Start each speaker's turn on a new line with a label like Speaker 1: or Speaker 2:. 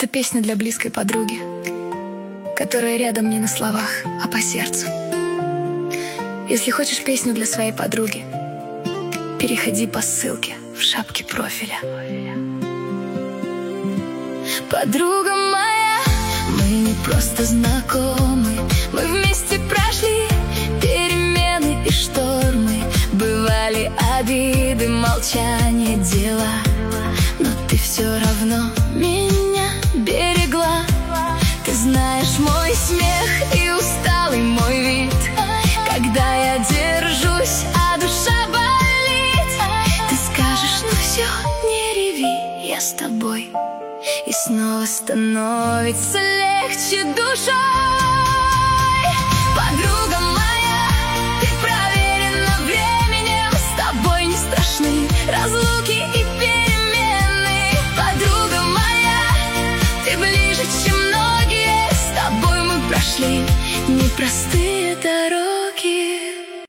Speaker 1: Это песня для близкой подруги, которая рядом не на словах, а по сердцу. Если хочешь песню для своей подруги, переходи по ссылке в шапке профиля. Подруга моя, мы не просто знакомы, мы вместе прошли перемены и штормы. Бывали обиды, молчание, дела, но ты все равно меня берегла. Ты знаешь мой смех и усталый мой вид, когда я держусь, а душа болит. Ты скажешь: ну все, не реви, я с тобой. И снова становится легче душой. Подруга моя, ты проверена временем, с тобой не страшны разлуки и перемены. Подруга моя, ты ближе, чем многие, с тобой мы прошли непростые дороги.